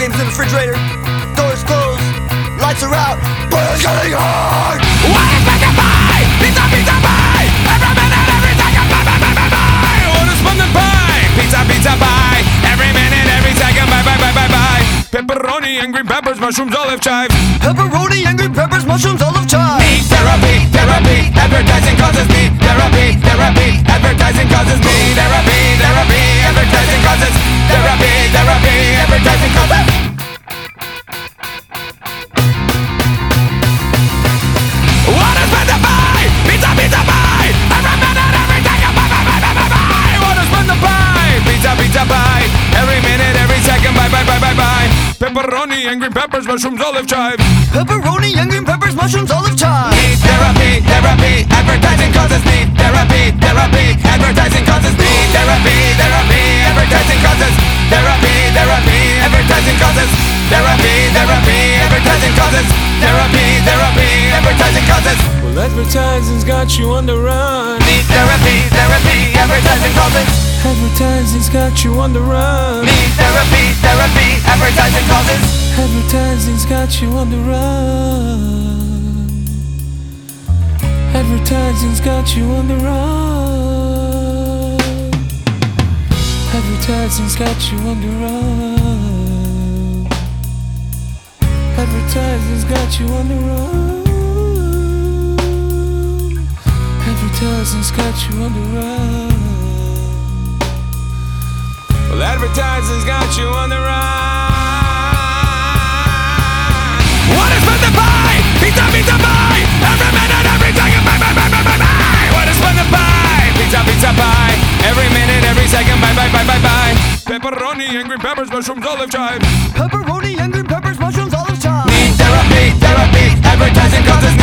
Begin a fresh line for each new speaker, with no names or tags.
games in the refrigerator, doors closed, lights are out, but it's getting hard.
What is meant to buy? Pizza, pizza, pie. Every minute, every second, buy, buy, buy, buy, buy. What is fun to buy? Pizza, pizza, pie. Every minute, every second, buy, buy, buy, buy, buy. Pepperoni and green peppers, mushrooms, olive chives.
Pepperoni and green peppers, mushrooms, olive chives.
Need therapy, therapy. Advertising causes need therapy, therapy. Advertising causes need therapy, therapy. Advertising causes therapy, therapy. Advertising causes. What is meant to buy? Pizza, pizza, pie. Every minute, every second, buy, buy, buy, buy, buy, buy. What is meant to buy? Pizza, pizza, pie. Every minute, every second, buy, buy, buy, buy, buy. Pepperoni and green peppers, mushrooms, olive chives.
Pepperoni and green peppers, mushrooms, olive chives.
Need therapy, therapy. Advertising causes need therapy, therapy. Advertising causes need therapy, therapy. Advertising causes therapy, therapy. Advertising causes therapy, therapy. Advertising causes therapy, therapy. Advertising causes.
Well, advertising's got you on the run.
Need therapy, therapy. Advertising causes.
Advertising's got you on the run.
Need therapy, therapy. Advertising causes.
Advertising's got you on the run. Advertising's got you on the run. Advertising's got you on the run. Advertising's got you on the run. Advertising's got you on the run. Well, advertising's got you on the run.
What is meant to buy? Pizza, pizza, pie. Every minute, every second, buy, buy, buy, buy, buy, buy. What is meant to buy? Pizza, pizza, pie. Every minute, every second, buy, buy, buy, buy, buy.
Pepperoni and green peppers, mushrooms, olive chives.
Pepperoni and green peppers, mushrooms, olive chives.
Need therapy, therapy. Advertising causes